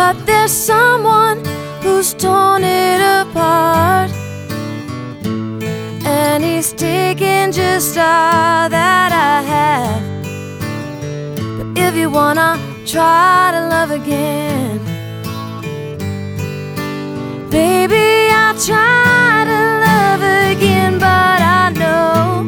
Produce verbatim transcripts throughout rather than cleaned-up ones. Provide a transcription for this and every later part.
But there's someone who's torn it apart, and he's taking just all that I have. But if you wanna try to love again, baby, I'll try to love again. But I know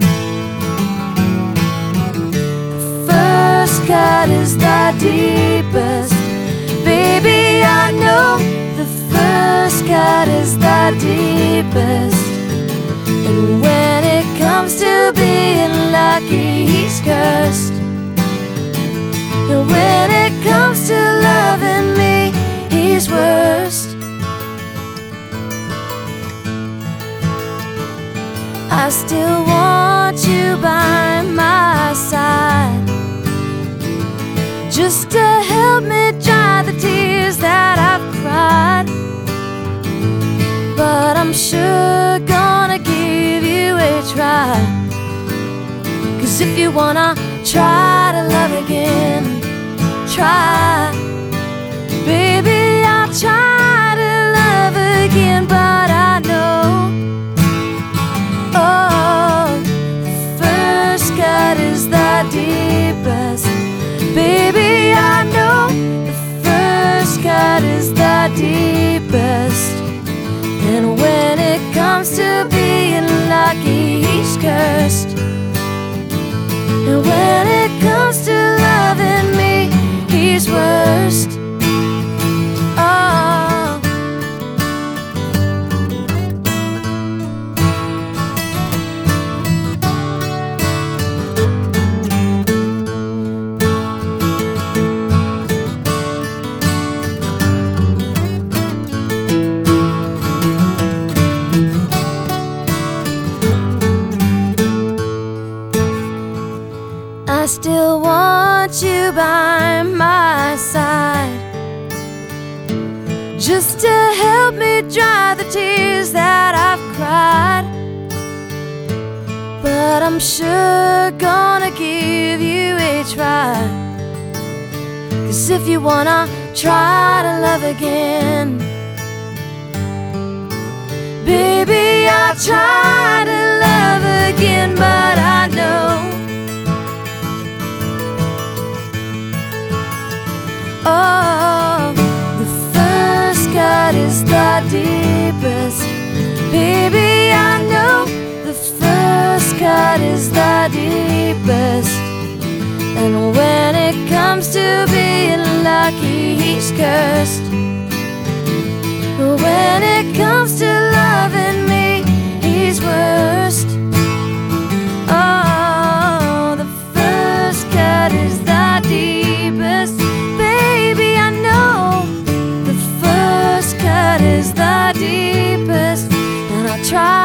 the first cut is the deepest. Baby, I know the first cut is the deepest. And when it comes to being lucky, he's cursed. And when it comes to loving me, he's worst. I still want you by my side, just to help me dry the tears that I've cried. But I'm sure gonna give you a try, 'cause if you wanna try to love again, try. Baby, I'll try to love again. But I know, oh, the first cut is the deepest. Baby, I know the first cut is the deepest. And when it comes to being lucky, he's cursed. And when it comes to loving me, he's worst. Oh. I still want you by my side, just to help me dry the tears that I've cried. But I'm sure gonna give you a try, 'cause if you wanna try to love again, baby, I'll try to love again. But I know, oh, the first cut is the deepest. Baby, I know the first cut is the deepest. And when it comes to being lucky, he's cursed. When it comes to loving me, he's worst. Oh, the first cut is the deepest. Baby, I know the first cut is the deepest. And I'll try